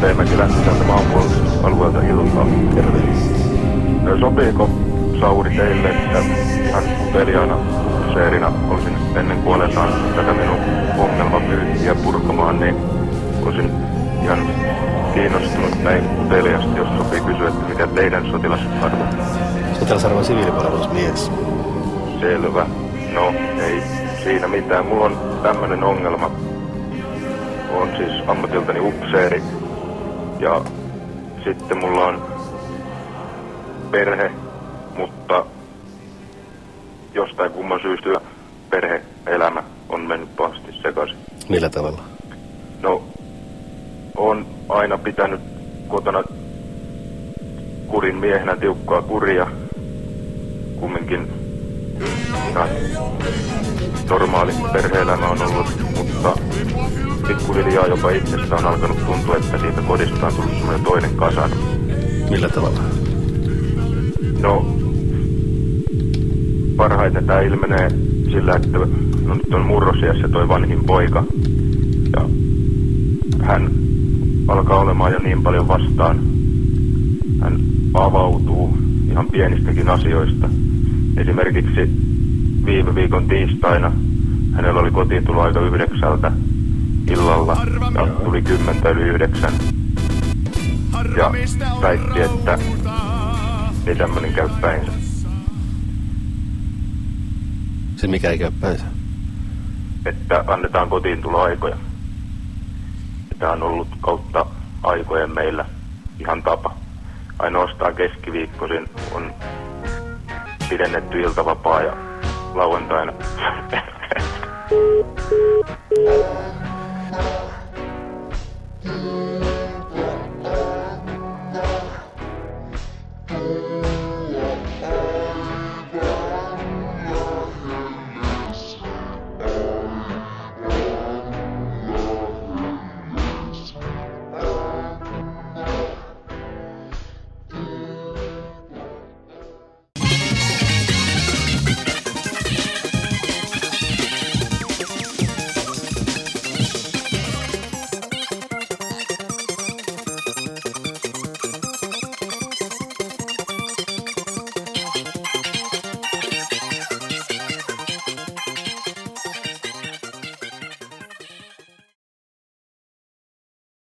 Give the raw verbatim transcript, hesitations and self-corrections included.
Seimäkilän sisältä maanpuolustusalueelta iltaa. Terve. Sopiiko, Sauri, teille, että ihan uteliaana seerina olisin ennen kuolletaan tätä minun ongelmapyyhkiä purkamaan, niin olisin ihan kiinnostunut näin uteliasti, jos sopii kysyä, että mikä teidän sotilasarvo? Sotilasarvo on siviilipalvelusmies. Selvä. No, ei siinä mitään. Mulla on tämmönen ongelma. Olen siis ammatiltani upseeri ja sitten mulla on perhe, mutta jostain kumman syystä perhe-elämä on mennyt pahasti sekaisin. Millä tavalla? No, on aina pitänyt kotona kurin miehenä tiukkaa kuria. Kumminkin ihan normaali perhe-elämä on ollut, mutta pikkuhiljaa jopa itsestä on alkanut tuntua, että siitä kodista on tullut semmoinen toinen kasana. Millä tavalla? No, parhaiten tämä ilmenee sillä, että no, nyt on murrosiässä toi vanhin poika. Ja hän alkaa olemaan jo niin paljon vastaan. Hän avautuu ihan pienistäkin asioista. Esimerkiksi viime viikon tiistaina hänellä oli kotiin tullut aika yhdeksältä illalla ja tuli kymmentä yli yhdeksän. Ja väitti, että ei tämmönen käy päinsä. Se mikä ei käy päinsä? Että annetaan kotiin tuloaikoja. Tämä on ollut kautta aikojen meillä ihan tapa. Ainoastaan keskiviikkoisin on pidennetty iltavapaa ja lauantaina